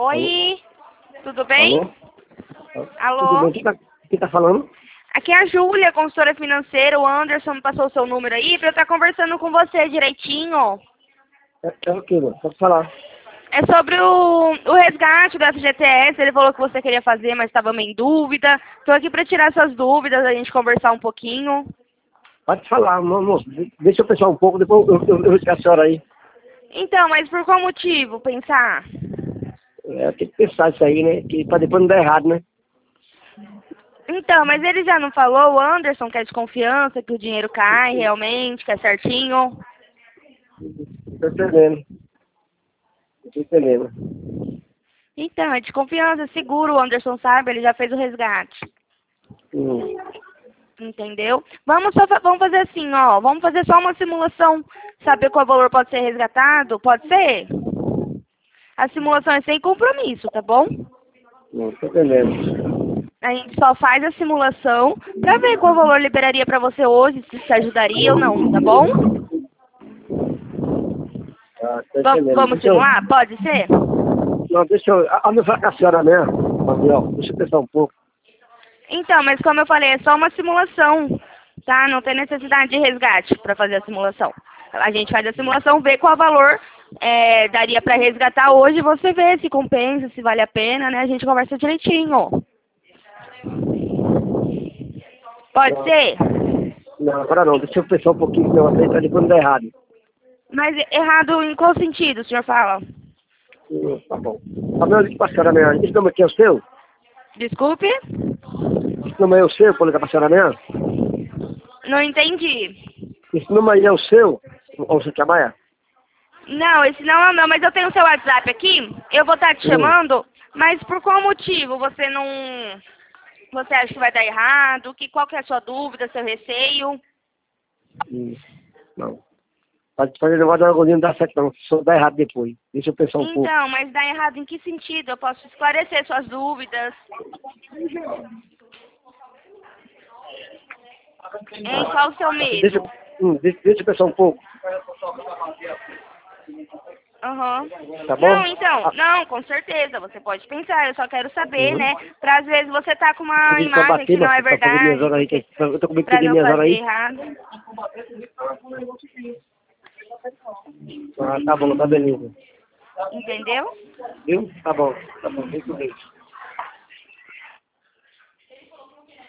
Oi, tudo bem? Alô? Tudo Alô? bem? Quem tá falando? Aqui é a Júlia, consultora financeira. O Anderson me passou o seu número aí pra eu estar conversando com você direitinho. É o quê, mano? Pode falar. É sobre o resgate do FGTS. Ele falou que você queria fazer, mas estava meio em dúvida. Estou aqui para tirar suas dúvidas, a gente conversar um pouquinmo. Pode falar, moço. Deixa eu pensar um pouco, depois eu resgato a senhora aí. Então, mas por qual motivo pensar? Tem que pensar isso aí, né? Que pra depois não dar errado, né? Então, mas ele já não falou, o Anderson, que é de confiança, que o dinheiro cai realmente, que é certinho? Tô entendendo. Tô entendendo. Então, é de confiança, é seguro, o Anderson sabe, ele já fez o resgate. Hum. Entendeu? Vamos fazer assim, ó. Vamos fazer só uma simulação. Saber qual valor pode ser resgatado? Pode ser? A simulação é sem compromisso, tá bom? Tô entendendo. A gente só faz a simulação pra ver qual valor liberaria pra você hoje, se te ajudaria ou não, tá bom? Tô entendendo. Vamos simular? Pode ser? Não, deixa eu... Não falar com a senhora mesmo, Gabriel. Deixa eu pensar um pouco. Então, mas como eu falei, é só uma simulação, tá? Não tem necessidade de resgate para fazer a simulação. A gente faz a simulação, vê qual valor daria para resgatar hoje, você vê se compensa, se vale a pena, né? A gente conversa direitinho. Pode Não, ser? não, agora não. Deixa eu pensar um pouquinho, senão pra depois não dar errado. Mas errado em qual sentido, o senhor fala? Tá bom. Gabriel, deixa eu passar a minha... Esse nome aqui é o seu? Desculpe? Esse nome é o seu, pra ligar pra senhora mesmo? Não entendi. Esse número aí é o seu? Ou você trabalha? Não, esse não é o meu, mas eu tenho o seu WhatsApp aqui, eu vou estar te chamando, mas por qual motivo você não... Você acha que vai dar errado? Qual que é a sua dúvida, seu receio? Não. Pode fazer negócio da agonia não dá certo não. Só dá errado depois. Deixa eu pensar um pouco. Então, mas dá errado em que sentido? Eu posso esclarecer suas dúvidas. Em qual o seu Deixa, medo? deixa eu pensar um pouco. Aham. Tá bom? Não, então, não, com certeza, você pode pensar, eu só quero saber, né? Pra às vezes você tá com uma Pra imagem que bater, não é pra fazer minhas horas verdade, aí. Eu tô com medo de pra perder não minhas horas fazer aí. errado. Ah, tá bom, tá beleza. Entendeu? Viu? Tá bom, muito bem.